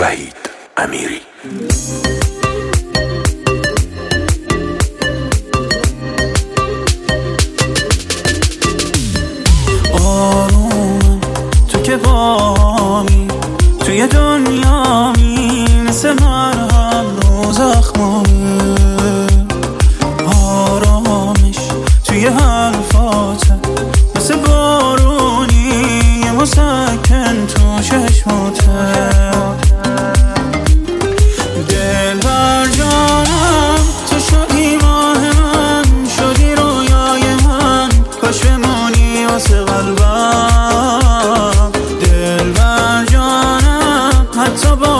وحید امیری. آرومم تو که بامی توی دنیامی، مثل مرهم رو زخمامی. آرامش توی حرفاته مثل بارونی، مسکن تو چشماته. دل بر جانم تو شدی ماه من، شدی رویای من، کاش بمونی واسه قلبم. دل بر جانم حتی با